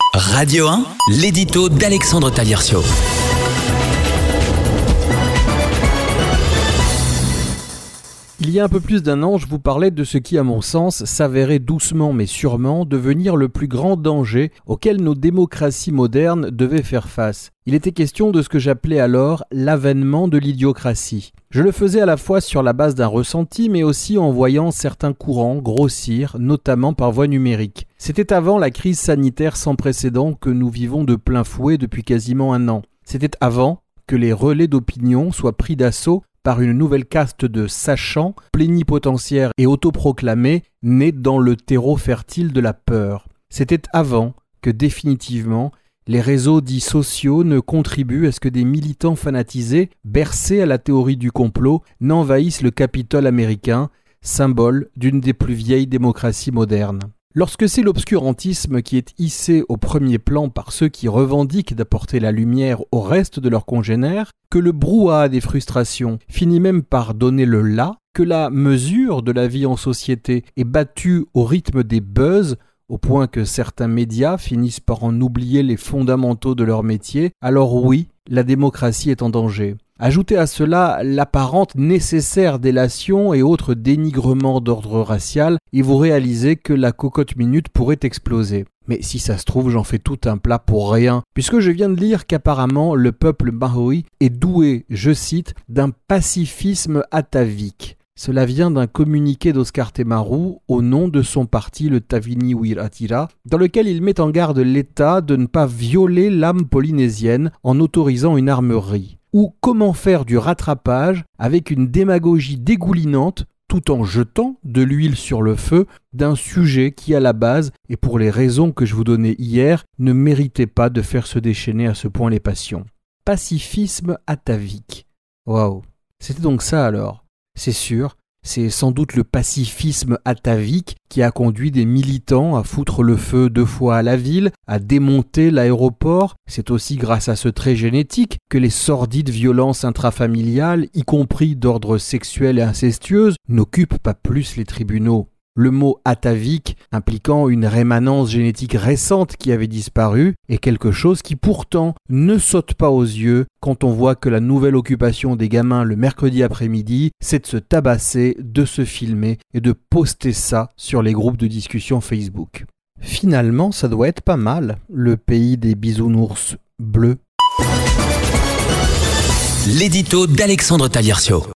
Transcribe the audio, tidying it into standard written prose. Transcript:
Radio 1, l'édito d'Alexandre Taliercio. Il y a un peu plus d'un an, je vous parlais de ce qui, à mon sens, s'avérait doucement mais sûrement devenir le plus grand danger auquel nos démocraties modernes devaient faire face. Il était question de ce que j'appelais alors l'avènement de l'idiocratie. Je le faisais à la fois sur la base d'un ressenti, mais aussi en voyant certains courants grossir, notamment par voie numérique. C'était avant la crise sanitaire sans précédent que nous vivons de plein fouet depuis quasiment un an. C'était avant que les relais d'opinion soient pris d'assaut par une nouvelle caste de sachants, plénipotentiaires et autoproclamés, nés dans le terreau fertile de la peur. C'était avant que définitivement les réseaux dits sociaux ne contribuent à ce que des militants fanatisés, bercés à la théorie du complot, n'envahissent le Capitole américain, symbole d'une des plus vieilles démocraties modernes. Lorsque c'est l'obscurantisme qui est hissé au premier plan par ceux qui revendiquent d'apporter la lumière au reste de leurs congénères, que le brouhaha des frustrations finit même par donner le là, que la mesure de la vie en société est battue au rythme des buzz, au point que certains médias finissent par en oublier les fondamentaux de leur métier, alors oui, la démocratie est en danger. Ajoutez à cela l'apparente nécessaire délation et autres dénigrements d'ordre racial, et vous réalisez que la cocotte minute pourrait exploser. Mais si ça se trouve, j'en fais tout un plat pour rien, puisque je viens de lire qu'apparemment le peuple mahoui est doué, je cite, d'un pacifisme atavique. Cela vient d'un communiqué d'Oscar Temaru au nom de son parti, le Tavini Wiratira, dans lequel il met en garde l'État de ne pas violer l'âme polynésienne en autorisant une armerie. Ou comment faire du rattrapage avec une démagogie dégoulinante tout en jetant de l'huile sur le feu d'un sujet qui à la base, et pour les raisons que je vous donnais hier, ne méritait pas de faire se déchaîner à ce point les passions. Pacifisme atavique. Waouh. C'était donc ça alors. C'est sûr, c'est sans doute le pacifisme atavique qui a conduit des militants à foutre le feu 2 fois à la ville, à démonter l'aéroport. C'est aussi grâce à ce trait génétique que les sordides violences intrafamiliales, y compris d'ordre sexuel et incestueuse, n'occupent pas plus les tribunaux. Le mot atavique, impliquant une rémanence génétique récente qui avait disparu, est quelque chose qui pourtant ne saute pas aux yeux quand on voit que la nouvelle occupation des gamins le mercredi après-midi, c'est de se tabasser, de se filmer et de poster ça sur les groupes de discussion Facebook. Finalement, ça doit être pas mal, le pays des bisounours bleus. L'édito d'Alexandre Taliercio.